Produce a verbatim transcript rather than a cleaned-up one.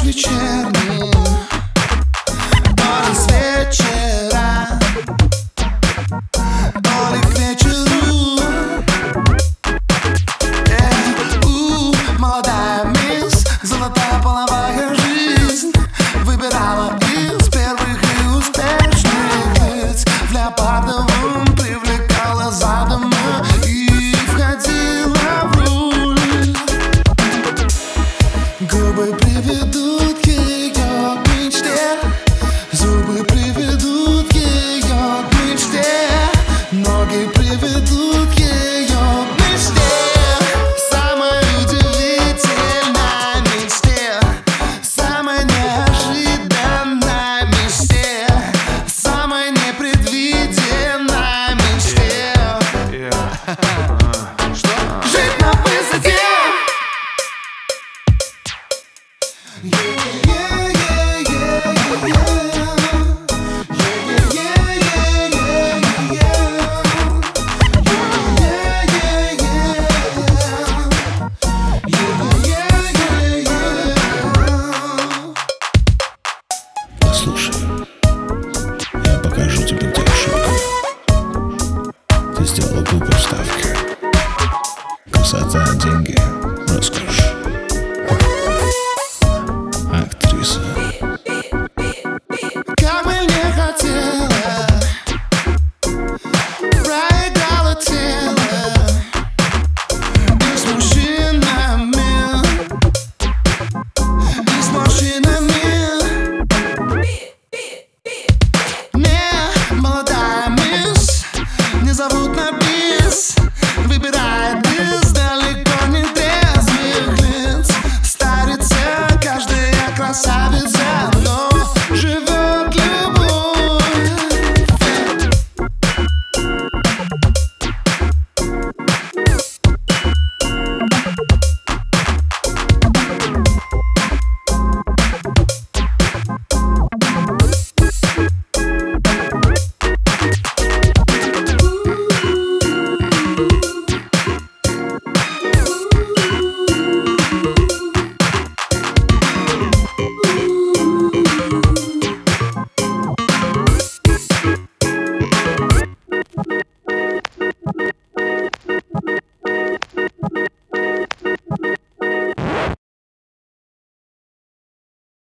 вечерний, то ли с вечера, то ли к вечеру. Эй, у, молодая мисс, золотая половая жизнь выбирала из первых и успешных лиц. В леопардовом привлекала задом и входила в роль. Губы приведут ее к мечте, зубы приведут ее к мечте, ноги приведут ее к мечте. Самой удивительной мечте, самой неожиданной мечте, самой непредвиденной мечте. Жить на высоте. Послушай, я покажу тебе, где ошибка. Ты сделала глупые ставки. Красота, деньги, роскошь. Актриса. Как бы не хотела, проиграла тело и с мужчинами, и с мужчинами. Не, молодая мисс, не зовут на бис, выбирает из далеко не трезвых лиц. Старится каждая красавица.